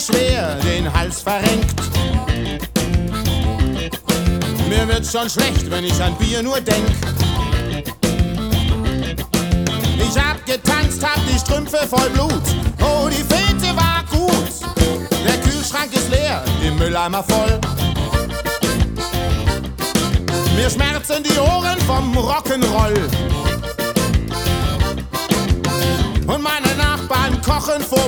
schwer den Hals verrenkt. Mir wird schon schlecht, wenn ich an Bier nur denk. Ich hab getanzt, hab die Strümpfe voll Blut. Oh, die Fete war gut. Der Kühlschrank ist leer, die Mülleimer voll. Mir schmerzen die Ohren vom Rock'n'Roll. Und meine Nachbarn kochen vor